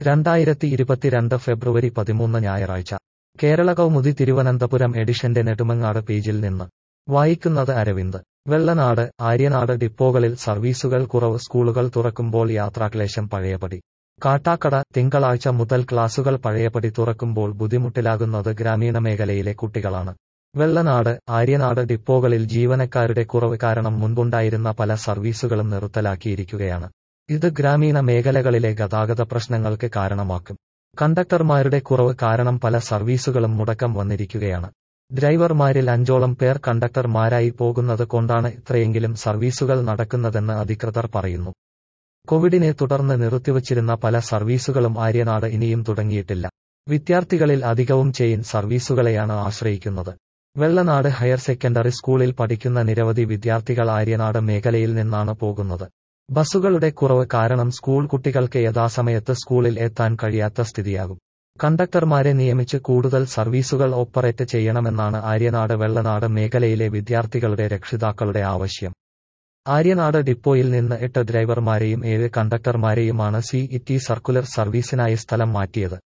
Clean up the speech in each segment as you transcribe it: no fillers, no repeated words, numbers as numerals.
2022 ഫെബ്രുവരി 13 ഞായറാഴ്ച കേരള കൗമുദി തിരുവനന്തപുരം എഡിഷന്റെ നെടുമങ്ങാട് പേജിൽ നിന്ന് വായിക്കുന്നത് അരവിന്ദ്. വെള്ളനാട്, ആര്യനാട് ഡിപ്പോകളിൽ സർവീസുകൾ കുറവ്. സ്കൂളുകൾ തുറക്കുമ്പോൾ യാത്രാക്ലേശം പഴയപടി. കാട്ടാക്കട, തിങ്കളാഴ്ച മുതൽ ക്ലാസുകൾ പഴയപടി തുറക്കുമ്പോൾ ബുദ്ധിമുട്ടിലാകുന്നത് ഗ്രാമീണ മേഖലയിലെ കുട്ടികളാണ്. വെള്ളനാട്, ആര്യനാട് ഡിപ്പോകളിൽ ജീവനക്കാരുടെ കുറവ് കാരണം മുൻപുണ്ടായിരുന്ന പല സർവീസുകളും നിർത്തലാക്കിയിരിക്കുകയാണ്. ഇത് ഗ്രാമീണ മേഖലകളിലെ ഗതാഗത പ്രശ്നങ്ങൾക്ക് കാരണമാക്കും. കണ്ടക്ടർമാരുടെ കുറവ് കാരണം പല സർവീസുകളും മുടക്കം വന്നിരിക്കുകയാണ്. ഡ്രൈവർമാരിൽ 5ഓളം പേർ കണ്ടക്ടർമാരായി പോകുന്നത് കൊണ്ടാണ് ഇത്രയെങ്കിലും സർവീസുകൾ നടക്കുന്നതെന്ന് അധികൃതർ പറയുന്നു. കോവിഡിനെ തുടർന്ന് നിർത്തിവച്ചിരുന്ന പല സർവീസുകളും ആര്യനാട് ഇനിയും തുടങ്ങിയിട്ടില്ല. വിദ്യാർത്ഥികളിൽ അധികവും ചെയിൻ സർവീസുകളെയാണ് ആശ്രയിക്കുന്നത്. വെള്ളനാട് ഹയർ സെക്കൻഡറി സ്കൂളിൽ പഠിക്കുന്ന നിരവധി വിദ്യാർത്ഥികൾ ആര്യനാട് മേഖലയിൽ നിന്നാണ് പോകുന്നത്. ബസ്സുകളുടെ കുറവ് കാരണം സ്കൂൾ കുട്ടികൾക്ക് യഥാസമയത്ത് സ്കൂളിൽ എത്താൻ കഴിയാത്ത സ്ഥിതിയാകും. കണ്ടക്ടർമാരെ നിയമിച്ച് കൂടുതൽ സർവീസുകൾ ഓപ്പറേറ്റ് ചെയ്യണമെന്നാണ് ആര്യനാട് വെള്ളനാട് മേഖലയിലെ വിദ്യാർത്ഥികളുടെ രക്ഷിതാക്കളുടെ ആവശ്യം. ആര്യനാട് ഡിപ്പോയിൽ നിന്ന് 8 ഡ്രൈവർമാരെയും 7 കണ്ടക്ടർമാരെയുമാണ് CET സർക്കുലർ സർവീസിനായി സ്ഥലം മാറ്റിയത്.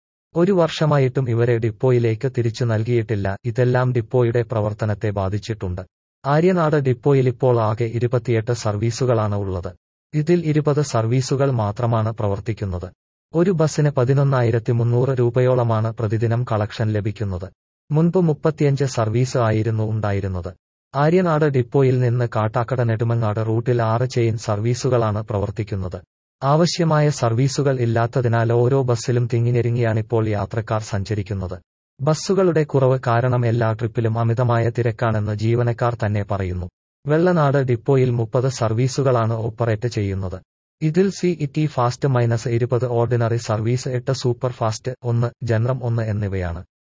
1 വർഷമായിട്ടും ഇവരെ ഡിപ്പോയിലേക്ക് തിരിച്ചു നൽകിയിട്ടില്ല. ഇതെല്ലാം ഡിപ്പോയുടെ പ്രവർത്തനത്തെ ബാധിച്ചിട്ടുണ്ട്. ആര്യനാട് ഡിപ്പോയിൽ ഇപ്പോൾ ആകെ 28 സർവീസുകളാണ് ഉള്ളത്. ഇതിൽ 20 സർവീസുകൾ മാത്രമാണ് പ്രവർത്തിക്കുന്നത്. ഒരു ബസ്സിന് 11,300 രൂപയോളമാണ് പ്രതിദിനം കളക്ഷൻ ലഭിക്കുന്നത്. മുൻപ് 35 സർവീസ് ആയിരുന്നു ഉണ്ടായിരുന്നത്. ആര്യനാട് ഡിപ്പോയിൽ നിന്ന് കാട്ടാക്കട നെടുമങ്ങാട് റൂട്ടിൽ 6 ചെയിൻ സർവീസുകളാണ് പ്രവർത്തിക്കുന്നത്. ആവശ്യമായ സർവീസുകൾ ഇല്ലാത്തതിനാൽ ഓരോ ബസ്സിലും തിങ്ങിനെരുങ്ങിയാണിപ്പോൾ യാത്രക്കാർ സഞ്ചരിക്കുന്നത്. ബസ്സുകളുടെ കുറവ് കാരണം എല്ലാ ട്രിപ്പിലും അമിതമായ തിരക്കാണെന്ന് ജീവനക്കാർ തന്നെ പറയുന്നു. വെള്ളനാട് ഡിപ്പോയിൽ 30 സർവീസുകളാണ് ഓപ്പറേറ്റ് ചെയ്യുന്നത്. ഇതിൽ CET fast -20 ordinary service, 8 super fast, 1 general 1 എന്നിവയാണ്.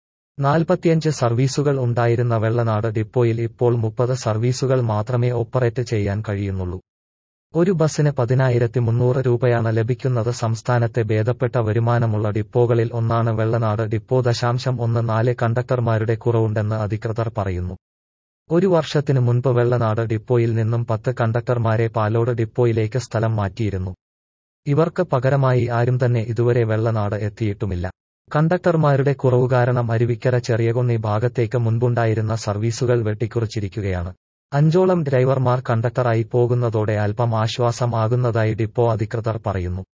45 സർവീസുകൾ ഉണ്ടായിരുന്ന വെള്ളനാട് ഡിപ്പോയിൽ ഇപ്പോൾ 30 സർവീസുകൾ മാത്രമേ ഓപ്പറേറ്റ് ചെയ്യാൻ കഴിയുന്നുള്ളൂ. ഒരു ബസ്സിന് 10,300 രൂപയാണ് ലഭിക്കുന്നത്. സംസ്ഥാനത്തെ ഭേദപ്പെട്ട വരുമാനമുള്ള ഡിപ്പോകളിൽ ഒന്നാണ് വെള്ളനാട് ഡിപ്പോ. 0.14 കണ്ടക്ടർമാരുടെ കുറവുണ്ടെന്ന് അധികൃതർ പറയുന്നു. 1 വർഷത്തിനു മുൻപ് വെള്ളനാട് ഡിപ്പോയിൽ നിന്നും 10 കണ്ടക്ടർമാരെ പാലോട് ഡിപ്പോയിലേക്ക് സ്ഥലം മാറ്റിയിരുന്നു. ഇവർക്ക് പകരമായി ആരും തന്നെ ഇതുവരെ വെള്ളനാട് എത്തിയിട്ടുമില്ല. കണ്ടക്ടർമാരുടെ കുറവ് കാരണം അരുവിക്കര ചെറിയകുന്നി ഭാഗത്തേക്ക് മുൻപുണ്ടായിരുന്ന സർവീസുകൾ വെട്ടിക്കുറച്ചിരിക്കുകയാണ്. 5ഓളം ഡ്രൈവർമാർ കണ്ടക്ടറായി പോകുന്നതോടെ അല്പം ആശ്വാസം ആകുന്നതായി ഡിപ്പോ അധികൃതർ പറയുന്നു.